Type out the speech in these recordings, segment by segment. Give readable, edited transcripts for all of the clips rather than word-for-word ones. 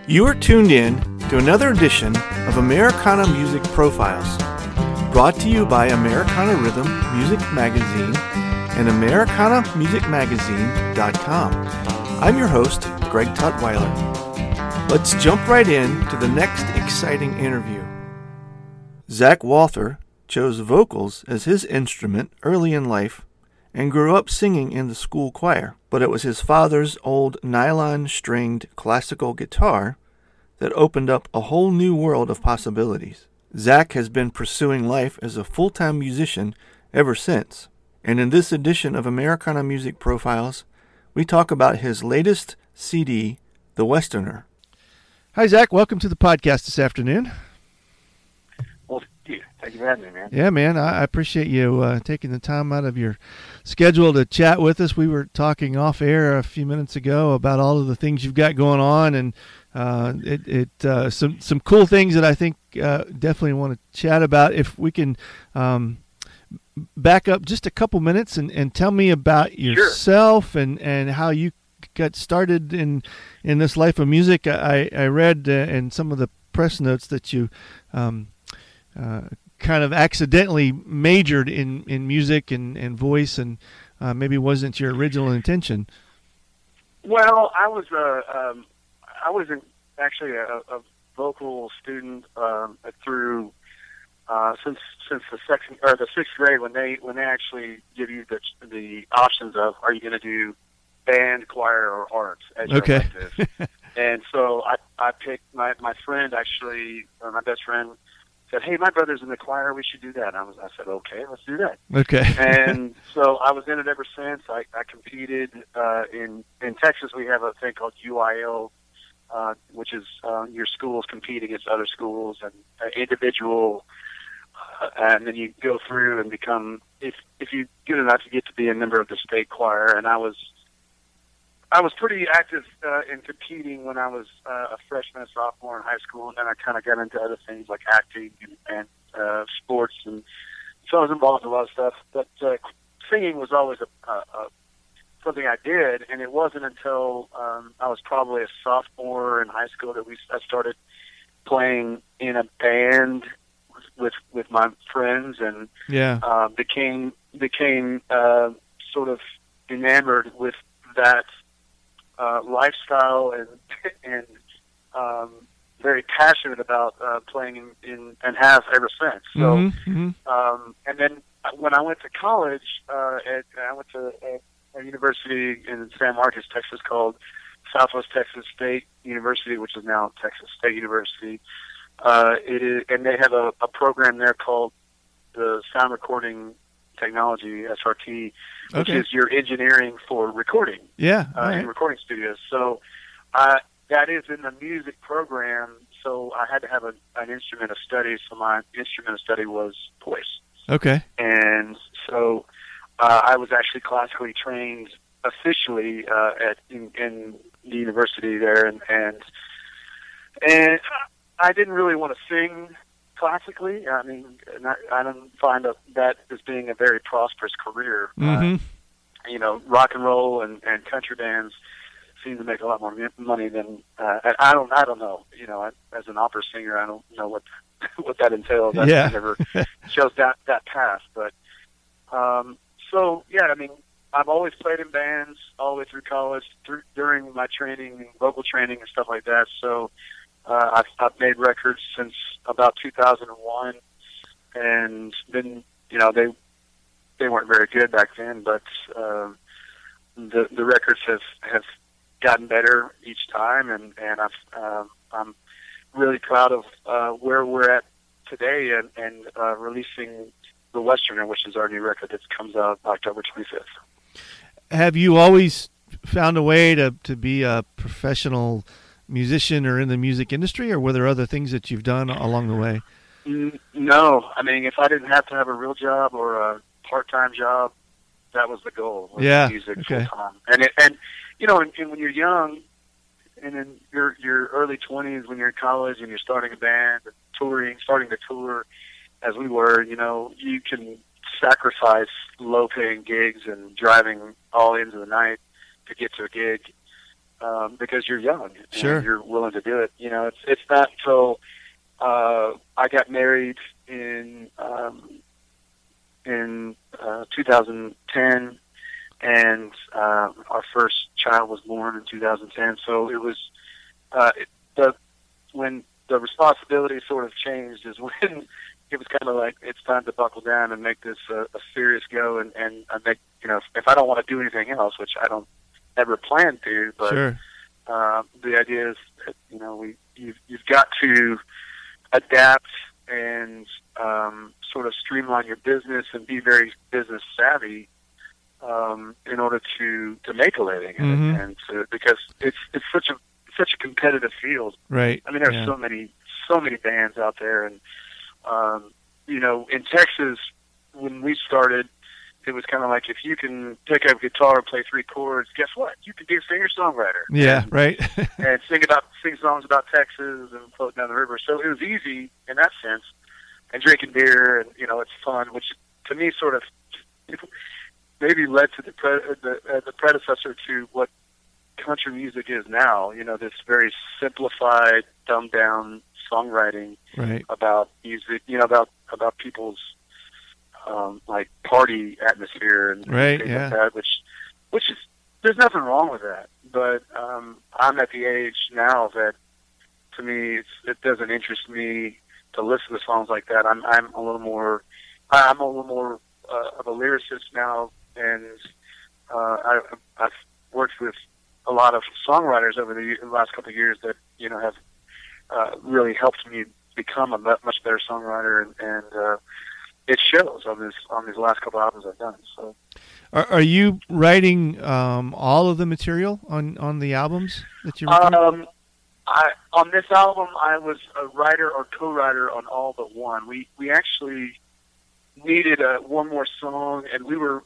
You are tuned in to another edition of Americana Music Profiles, brought to you by Americana Rhythm Music Magazine and AmericanaMusicMagazine.com. I'm your host, Greg Tutwiler. Let's jump right in to the next exciting interview. Zach Walther chose vocals as his instrument early in life and grew up singing in the school choir, but it was his father's old nylon-stringed classical guitar that opened up a whole new world of possibilities. Zach has been pursuing life as a full-time musician ever since, and in this edition of Americana Music Profiles, we talk about his latest CD, The Westerner. Hi, Zach. Welcome to the podcast this afternoon. Well, thank you for having me, man. Yeah, man. I appreciate you taking the time out of your schedule to chat with us. We were talking off air a few minutes ago about all of the things you've got going on, and some cool things that I think definitely want to chat about. If we can back up just a couple minutes and tell me about yourself. Sure. and how you got started in this life of music. I read in some of the press notes that you kind of accidentally majored in music and voice, and maybe wasn't your original intention. Well, I wasn't actually a vocal student through since the sixth grade when they actually give you the options of, are you going to do band, choir, or arts as your elective. And so I picked my friend, actually, my best friend, said, "Hey, my brother's in the choir. We should do that." I said, "Okay, let's do that." Okay. And so I was in it ever since. I competed in Texas. We have a thing called UIL, which is your schools compete against other schools and individual, and then you go through and become, if you're good enough, you get to be a member of the state choir. And I was pretty active in competing when I was a freshman and sophomore in high school, and then I kind of got into other things like acting and sports, and so I was involved in a lot of stuff. But singing was always something I did, and it wasn't until I was probably a sophomore in high school that I started playing in a band with my friends, and became sort of enamored with that lifestyle, and very passionate about playing in and have ever since. So, and then when I went to college, I went to a university in San Marcos, Texas, called Southwest Texas State University, which is now Texas State University. And they have a program there called the Sound Recording Technology, SRT, which is your engineering for recording. In recording studios. So that is in the music program. So I had to have an instrument of study. So my instrument of study was voice. Okay. And so I was actually classically trained officially in the university there, and I didn't really want to sing classically. I mean, I don't find that as being a very prosperous career. Rock and roll and country bands seem to make a lot more money than I don't know. As an opera singer, I don't know what that entails. I never chose that path. But I've always played in bands all the way through college, during my training, vocal training and stuff like that. So I've made records since about 2001, and then they weren't very good back then, but the records have gotten better each time, and I'm really proud of where we're at today, and releasing The Westerner, which is our new record that comes out October 25th. Have you always found a way to be a professional musician or in the music industry, or were there other things that you've done along the way? No. I mean, if I didn't have to have a real job or a part-time job, that was the goal. Music full-time. And when you're young, and in your early 20s, when you're in college and you're starting a band and starting to tour, as we were, you can sacrifice low-paying gigs and driving all into the night to get to a gig. because you're young Sure. and you're willing to do it. You know, it's not until I got married in 2010, and our first child was born in 2010. So it was when the responsibility sort of changed is when it was kind of like it's time to buckle down and make this a serious go, and I make, you know, if I don't want to do anything else, which I don't ever plan to, but Sure. the idea is that, you know, you've got to adapt and sort of streamline your business and be very business savvy in order to make a living, Mhm. and because it's such a competitive field. Right. I mean, there's Yeah. so many bands out there, and you know, in Texas when we started, it was kind of like, if you can pick up a guitar and play 3 chords, guess what? You can be a singer-songwriter. Yeah. And, Right. and sing songs about Texas and float down the river. So it was easy in that sense, and drinking beer, and, you know, it's fun, which to me sort of maybe led to the predecessor to what country music is now. You know, this very simplified, dumbed down songwriting Right. about music, you know, about people's like party atmosphere and Right, things yeah. like that, which is, there's nothing wrong with that. But I'm at the age now that, to me, it doesn't interest me to listen to songs like that. I'm a little more of a lyricist now, and I've worked with a lot of songwriters over the last couple of years that, you know, have really helped me become a much better songwriter, and it shows on these last couple albums I've done. So, Are you writing all of the material on the albums that you record? on this album, I was a writer or co-writer on all but one. We actually needed one more song, and we were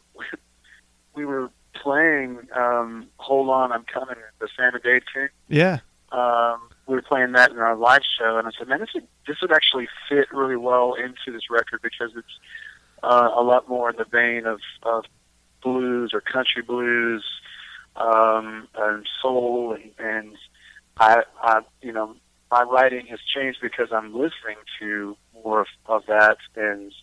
playing "Hold On, I'm Coming," the Sam and Dave tune. Yeah. We were playing that in our live show, and I said, "Man, this would actually fit really well into this record, because it's a lot more in the vein of blues or country blues, and soul, and I you know, my writing has changed because I'm listening to more of that, and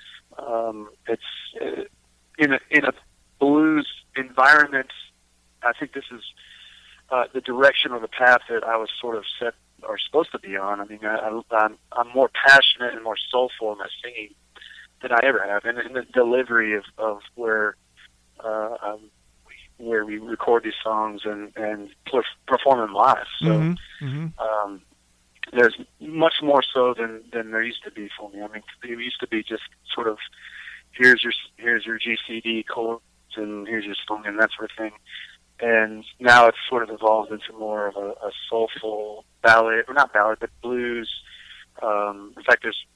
it's in a blues environment. I think this is the direction or the path that I was sort of set or supposed to be on. I mean, I'm more passionate and more soulful in my singing than I ever have, and in the delivery of where we record these songs and perform them live. So Mm-hmm. Mm-hmm. There's much more so than there used to be for me. I mean, it used to be just sort of, here's your GCD chords and here's your song and that sort of thing. And now it's sort of evolved into more of a soulful ballad, or not ballad, but blues. In fact, there's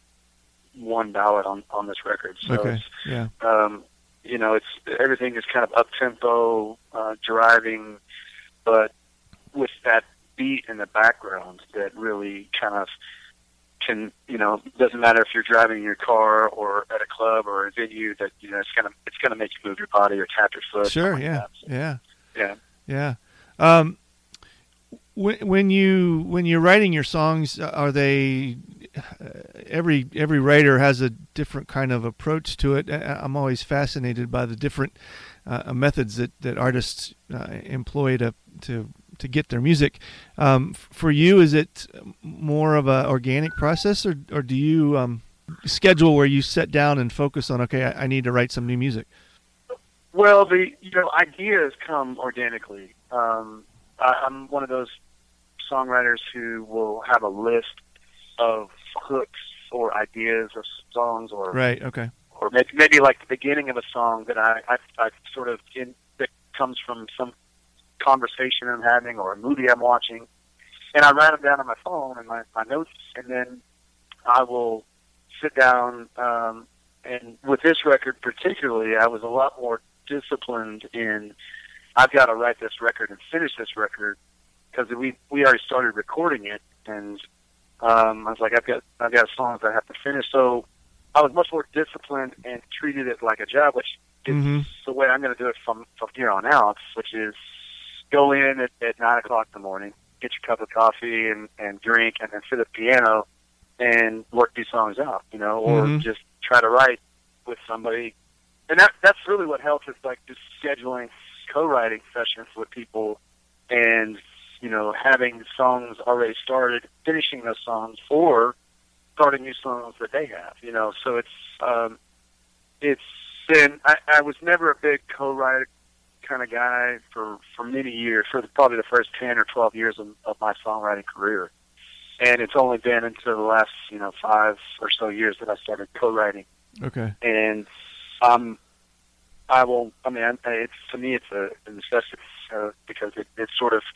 one ballad on this record. So Okay. it's, Yeah. you know, it's, everything is kind of up tempo, driving, but with that beat in the background that really kind of can, you know, doesn't matter if you're driving in your car or at a club or a venue, that, you know, it's gonna make you move your body or tap your foot. Sure. Like Yeah. that. So, Yeah. yeah. Yeah. When you're writing your songs, are they every writer has a different kind of approach to it? I'm always fascinated by the different methods that artists employ to get their music. For you, is it more of an organic process, or do you schedule where you sit down and focus on, okay, I need to write some new music? Well, ideas come organically. I'm one of those songwriters who will have a list of hooks or ideas of songs, or Right. Okay. or maybe like the beginning of a song that I sort of that comes from some conversation I'm having or a movie I'm watching, and I write them down on my phone and my notes, and then I will sit down. And with this record particularly, I was a lot more disciplined in, I've got to write this record and finish this record, because we already started recording it, and I was like, I've got songs I have to finish. So I was much more disciplined and treated it like a job, which is Mm-hmm. the way I'm going to do it from here on out, which is go in at 9 o'clock in the morning, get your cup of coffee and drink, and then sit at the piano and work these songs out, or just try to write with somebody. And that's really what helps, is like just scheduling co-writing sessions with people and, having songs already started, finishing those songs, or starting new songs that they have, So it's been, I was never a big co-writer kind of guy for many years, for probably the first 10 or 12 years of my songwriting career. And it's only been into the last, 5 or so years that I started co-writing. Okay. And to me, it's a necessity, because it sort of,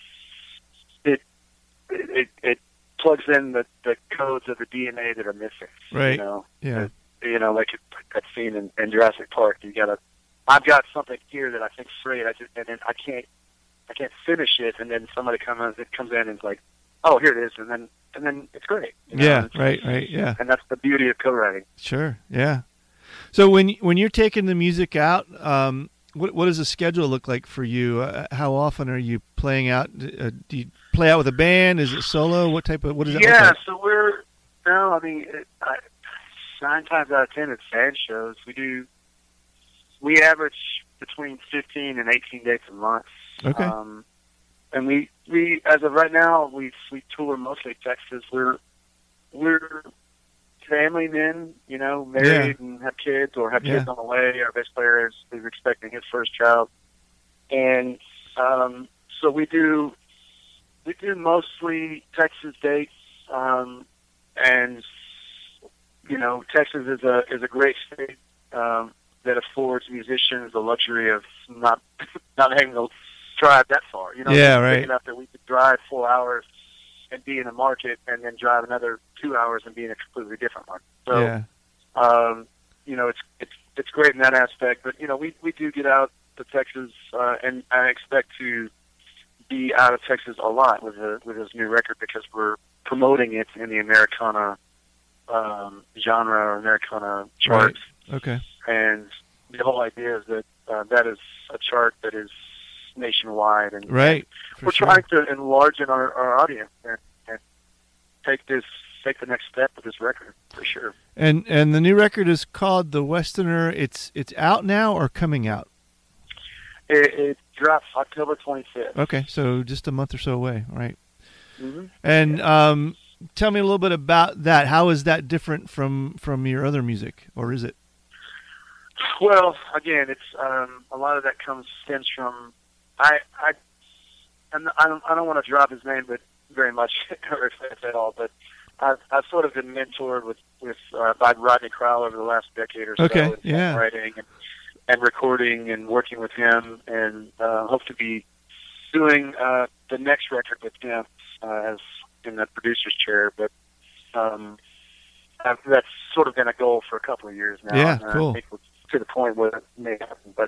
it plugs in the codes of the DNA that are missing. Right. Yeah. Like that scene in Jurassic Park. I've got something here that I think's great. And then I can't finish it, and then somebody comes in and is like, oh, here it is, and then it's great. Yeah. Right. Yeah. And that's the beauty of co-writing. Sure. Yeah. So when you're taking the music out, what does the schedule look like for you? How often are you playing out? Do you play out with a band? Is it solo? What does that look like? Yeah, so 9 times out of 10 it's band shows. We average between 15 and 18 dates a month. Okay. And we as of right now, we tour mostly Texas. We're family men, married and have kids, or have kids on the way. Our bass player is expecting his first child, and so we do mostly Texas dates, and Texas is a great state that affords musicians the luxury of not having to drive that far. Right. Big enough that we could drive 4 hours and be in a market, and then drive another 2 hours and be in a completely different market. So, it's great in that aspect. But we do get out to Texas, and I expect to be out of Texas a lot with this new record, because we're promoting it in the Americana genre, or Americana charts. Right. Okay. And the whole idea is that that is a chart that is nationwide, and right. We're trying to enlarge our audience and take the next step with this record, for sure. And the new record is called The Westerner. It's out now or coming out? It drops October 25th. Okay, so just a month or so away, right? Mm-hmm. And tell me a little bit about that. How is that different from your other music, or is it? Well, again, it's a lot of that stems from I don't want to drop his name, but very much or if at all. But I've sort of been mentored with by Rodney Crowell over the last decade or so. Okay, in writing and recording and working with him, and hope to be doing the next record with him as in the producer's chair. But that's sort of been a goal for a couple of years now. Yeah, and cool. I think we're to the point where it may happen. But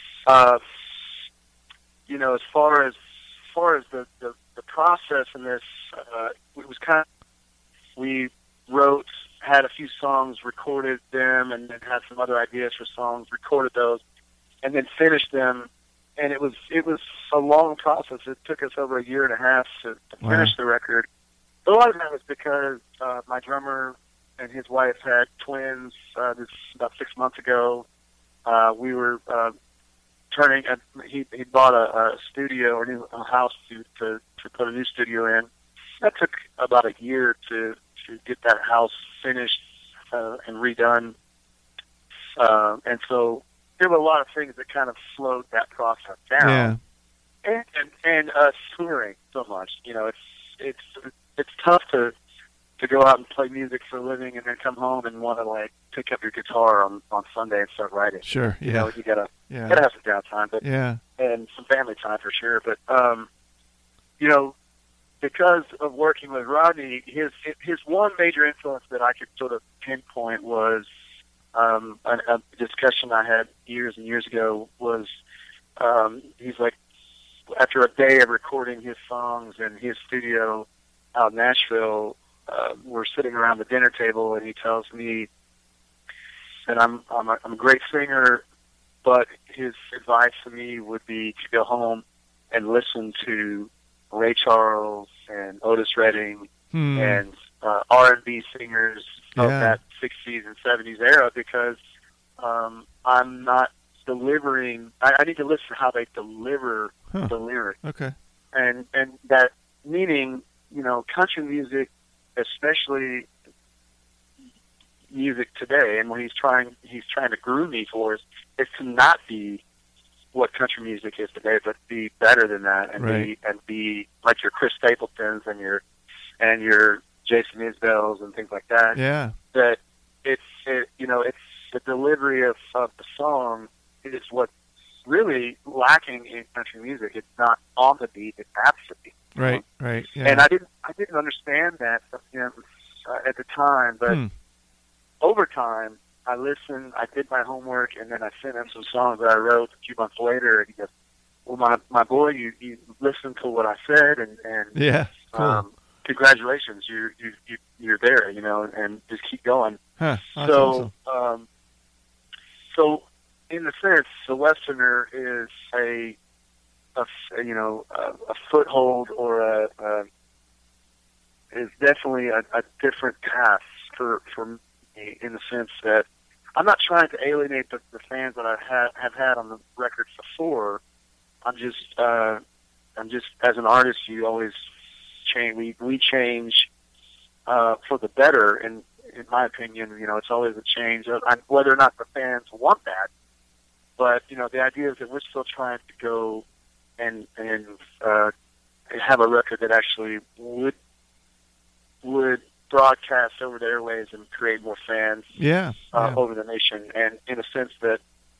as far as the process in this, it was we wrote, had a few songs, recorded them, and then had some other ideas for songs, recorded those, and then finished them. And it was a long process. It took us over a year and a half to finish the record. But a lot of that was because my drummer and his wife had twins this about 6 months ago. We were he bought a studio or a house to put a new studio in. That took about a year to get that house finished and redone. And so there were a lot of things that kind of slowed that process down. Yeah. And touring so much. It's tough to go out and play music for a living and then come home and want to pick up your guitar on Sunday and start writing. Sure. Yeah. You gotta have some downtime, but and some family time for sure. But because of working with Rodney, his one major influence that I could sort of pinpoint was a discussion I had years and years ago. Was he's like, after a day of recording his songs in his studio out in Nashville, we're sitting around the dinner table, and he tells me that I'm a great singer, but his advice to me would be to go home and listen to Ray Charles and Otis Redding and R&B singers of that 60s and 70s era, because I'm not delivering. I need to listen to how they deliver the lyric. Okay. And that meaning, country music, especially music today, and what he's trying to groom me for is to not be what country music is today, but be better than that, and be like your Chris Stapletons and your Jason Isbells and things like that. Yeah. That it's the delivery of the song is what's really lacking in country music. It's not on the beat; it's at the beat. Right. Yeah. And I didn't understand that at the time, but over time, I listened, I did my homework, and then I sent him some songs that I wrote a few months later, and he goes, "Well, my boy, you listened to what I said, and yeah, cool. Congratulations, you're there, and just keep going." Huh, so, awesome. So in the sense, the Westerner is a foothold, or is definitely a different path for me, in the sense that I'm not trying to alienate the fans that I have had on the records before. I'm just as an artist, you always change. We change for the better, and in my opinion, it's always a change. Whether or not the fans want that, but the idea is that we're still trying to go and have a record that actually would broadcast over the airwaves and create more fans over the nation. And in a sense that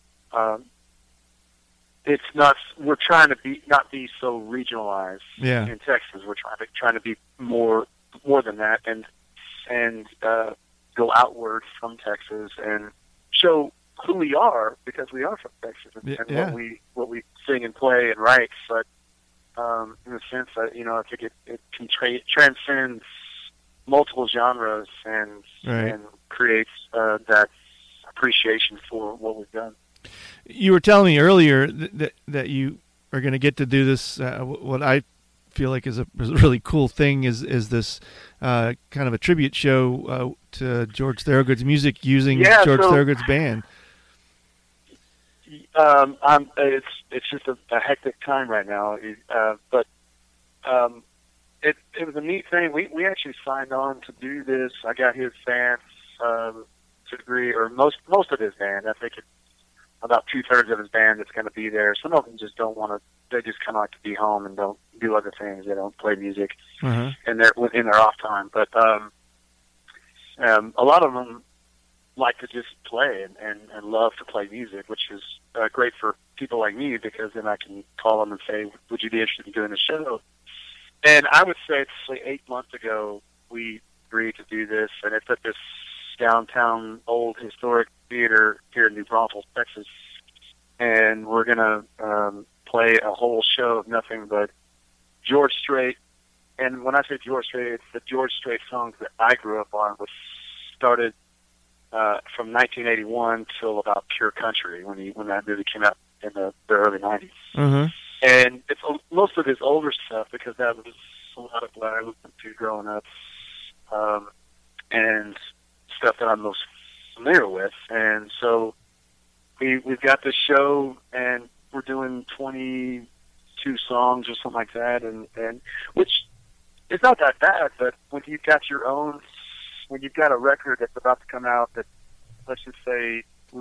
it's not, we're trying to not be so regionalized in Texas. We're trying to be more than that, and go outward from Texas and show who we are, because we are from Texas, and what we sing and play and write. But in a sense, I think it can transcends multiple genres and creates that appreciation for what we've done. You were telling me earlier that you are going to get to do this. What I feel like is a really cool thing is this kind of a tribute show to George Thorogood's music using George Thorogood's band. It's just a hectic time right now, but it was a neat thing. We actually signed on to do this. I got his fans to agree, or most of his band. I think it's about 2/3 of his band that's going to be there. Some of them just don't want to. They just kind of like to be home and don't do other things. They don't play music in their off time. But a lot of them like to just play and love to play music, which is great for people like me, because then I can call them and say, "Would you be interested in doing a show?" And I would say, it's like 8 months ago, we agreed to do this, and it's at this downtown old historic theater here in New Braunfels, Texas. And we're going to play a whole show of nothing but George Strait. And when I say George Strait, it's the George Strait songs that I grew up on, which started from 1981 till about Pure Country, when that movie came out in the early 90s. Mm-hmm. And it's most of his older stuff, because that was a lot of what I listened to growing up, and stuff that I'm most familiar with. And so we've got this show, and we're doing 22 songs or something like that, and which is not that bad. But when you've got a record that's about to come out that, let's just say,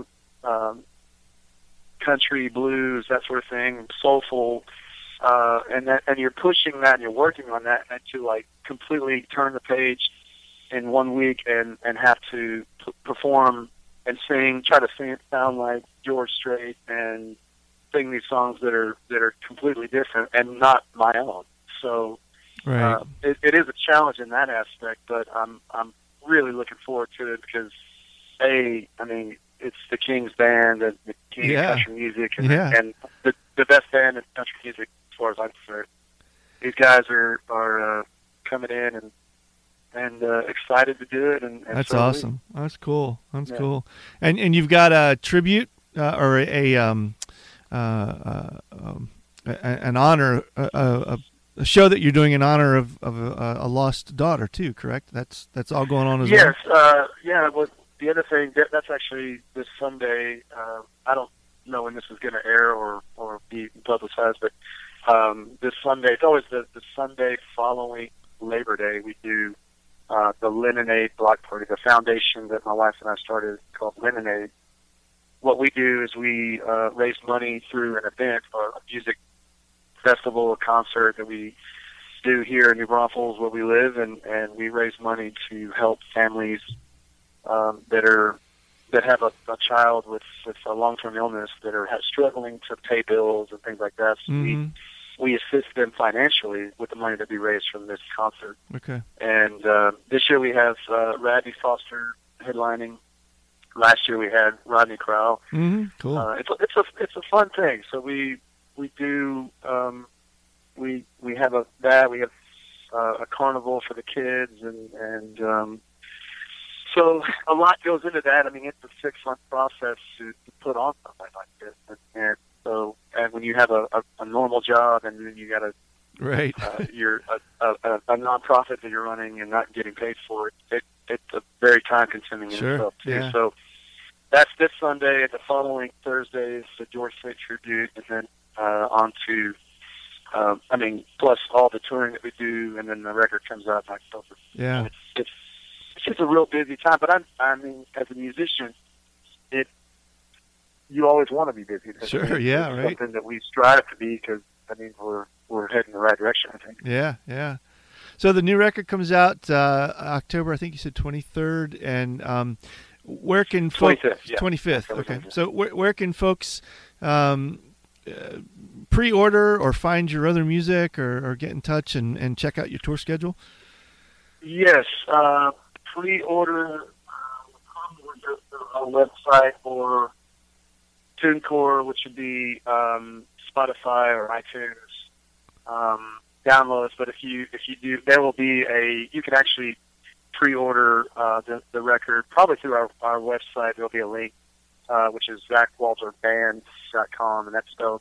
country, blues, that sort of thing, soulful, and you're pushing that and you're working on that, and to like completely turn the page in 1 week and have to perform and try to sound like George Strait and sing these songs that are completely different and not my own. So it is a challenge in that aspect, but I'm really looking forward to it, because it's the King's band and the King of country music, and the best band in country music as far as I'm concerned. These guys are coming in and excited to do it, and that's awesome. That's cool. That's cool. And you've got a tribute or a an honor, a show that you're doing in honor of a lost daughter too, correct? That's all going on as well. Yes, yeah. Well, the other thing that's actually this Sunday. I don't know when this is going to air or be publicized, but this Sunday, it's always the Sunday following Labor Day. We do the Lemonade Block Party, the foundation that my wife and I started called Lemonade. What we do is we raise money through an event, a music festival, a concert that we do here in New Braunfels where we live, and we raise money to help families that have a child with a long-term illness that are struggling to pay bills and things like that. So we assist them financially with the money that we raise from this concert. Okay. And this year we have Radney Foster headlining. Last year we had Rodney Crowell. Cool. It's a fun thing. So we do we have a carnival for the kids and so a lot goes into that. I mean, it's a 6-month process to put on something like this, and when you have a normal job and then you got you're a nonprofit that you're running and not getting paid for it, it's a very time consuming in itself too. Yeah. So that's this Sunday. The following Thursday is the George Strait tribute, and then on to plus all the touring that we do, and then the record comes out in October. Yeah. It's just a real busy time, but I mean, as a musician, you always want to be busy. Sure, yeah, it's right. Something that we strive to be, because I mean we're heading in the right direction, I think. Yeah. So the new record comes out October, I think you said 23rd, and where can folks? 25th. Yeah. 25th. Okay. So where can folks pre-order or find your other music, or get in touch and check out your tour schedule? Yes. Pre-order on the website or TuneCore, which would be Spotify or iTunes downloads. But if you do, there will be you can actually pre-order the record probably through our website. There'll be a link which is ZachWalterBand.com, and that's spelled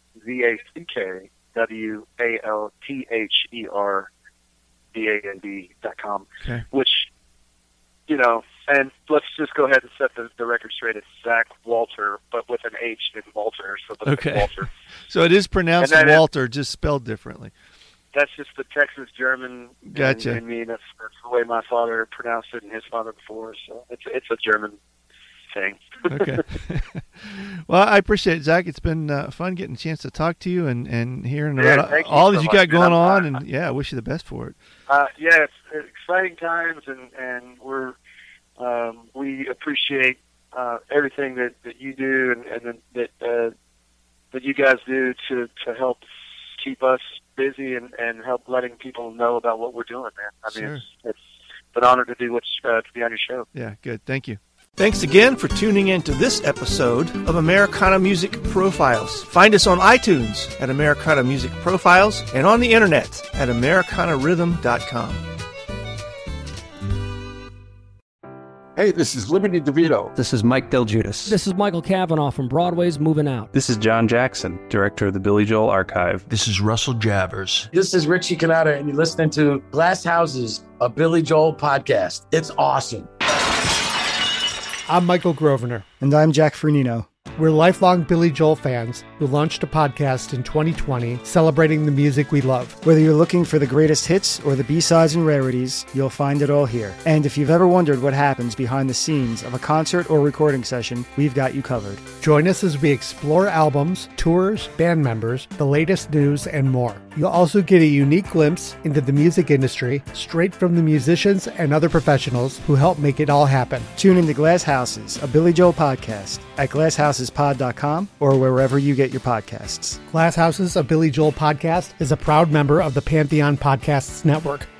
ZachWalterBand.com. Okay. Which, and let's just go ahead and set the record straight. It's Zach Walter, but with an H in Walter. So okay. Walter. So it is pronounced Walter, just spelled differently. That's just the Texas German. Gotcha. In me. That's the way my father pronounced it, and his father before. So it's a German thing. Okay. Well, I appreciate it, Zach. It's been fun getting a chance to talk to you and hearing about all that you got going on. And I wish you the best for it. Yeah, it's exciting times, and we appreciate everything that you do and that you guys do to help keep us busy and help letting people know about what we're doing, man. I mean, it's an honor to do to be on your show. Yeah, good. Thank you. Thanks again for tuning in to this episode of Americana Music Profiles. Find us on iTunes at Americana Music Profiles and on the internet at AmericanaRhythm.com. Hey, this is Liberty DeVito. This is Mike Del Giudice. This is Michael Cavanaugh from Broadway's Moving Out. This is John Jackson, director of the Billy Joel Archive. This is Russell Javers. This is Richie Cannata, and you're listening to Glass Houses, a Billy Joel podcast. It's awesome. I'm Michael Grosvenor. And I'm Jack Fernino. We're lifelong Billy Joel fans who launched a podcast in 2020 celebrating the music we love. Whether you're looking for the greatest hits or the B-sides and rarities, you'll find it all here. And if you've ever wondered what happens behind the scenes of a concert or recording session, we've got you covered. Join us as we explore albums, tours, band members, the latest news, and more. You'll also get a unique glimpse into the music industry straight from the musicians and other professionals who help make it all happen. Tune into Glass Houses, a Billy Joel podcast at GlassHousesPod.com or wherever you get your podcasts. Glass Houses, a Billy Joel podcast is a proud member of the Pantheon Podcasts Network.